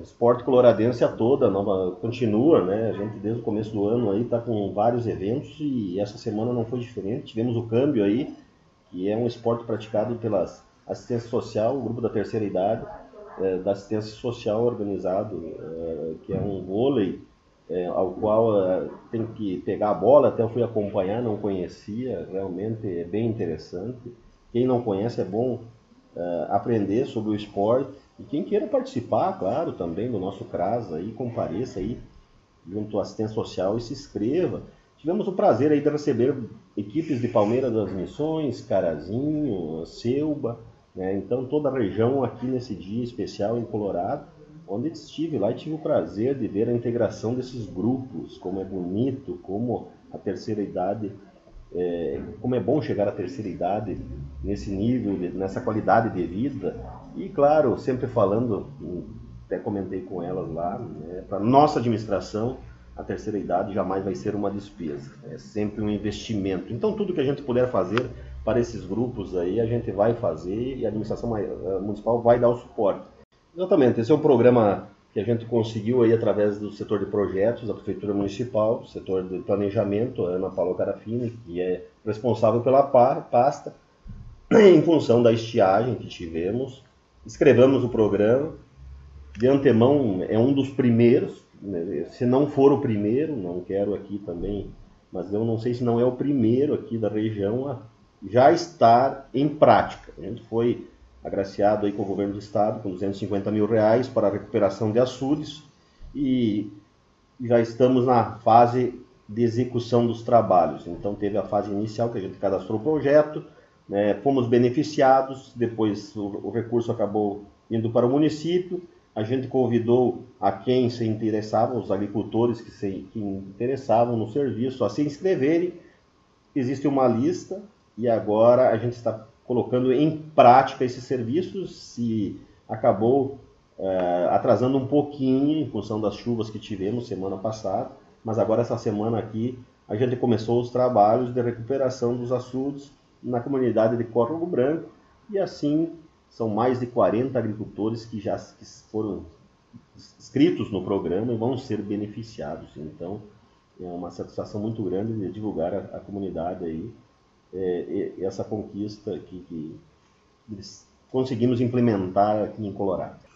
Esporte Coloradense a toda, continua, né? A gente desde o começo do ano aí está com vários eventos e essa semana não foi diferente. Tivemos o Câmbio aí, que é um esporte praticado pela assistência social, o grupo da terceira idade, da assistência social organizado, que é um vôlei, ao qual tem que pegar a bola. Até eu fui acompanhar, não conhecia, realmente é bem interessante. Quem não conhece é bom aprender sobre o esporte. E quem queira participar, claro, também do nosso CRAS, aí, compareça aí junto à assistência social e se inscreva. Tivemos o prazer aí de receber equipes de Palmeira das Missões, Carazinho, Selba, né? Então toda a região aqui nesse dia especial em Colorado, onde estive lá e tive o prazer de ver a integração desses grupos, como é bonito, como a terceira idade, como é bom chegar à terceira idade nesse nível, nessa qualidade de vida. E claro, sempre falando, até comentei com elas lá, né, para nossa administração, a terceira idade jamais vai ser uma despesa, é sempre um investimento. Então tudo que a gente puder fazer para esses grupos aí, a gente vai fazer e a administração municipal vai dar o suporte. Exatamente, esse é um programa que a gente conseguiu aí através do setor de projetos da Prefeitura Municipal, do setor de planejamento, a Ana Paula Carafini, que é responsável pela pasta, em função da estiagem que tivemos. Escrevemos o programa, de antemão é um dos primeiros, né? Se não for o primeiro, não quero aqui também, mas eu não sei se não é o primeiro aqui da região a já estar em prática. A gente foi agraciado aí com o governo do estado com R$250 mil para a recuperação de açudes e já estamos na fase de execução dos trabalhos. Então teve a fase inicial que a gente cadastrou o projeto, né, fomos beneficiados, depois o recurso acabou indo para o município, a gente convidou a quem se interessava, os agricultores que interessavam no serviço, a se inscreverem. Existe uma lista e agora a gente está colocando em prática esses serviços. Se acabou atrasando um pouquinho em função das chuvas que tivemos semana passada, mas agora essa semana aqui a gente começou os trabalhos de recuperação dos açudes na comunidade de Córrego Branco e assim são mais de 40 agricultores que já foram inscritos no programa e vão ser beneficiados. Então é uma satisfação muito grande de divulgar a comunidade aí essa conquista que conseguimos implementar aqui em Colorado.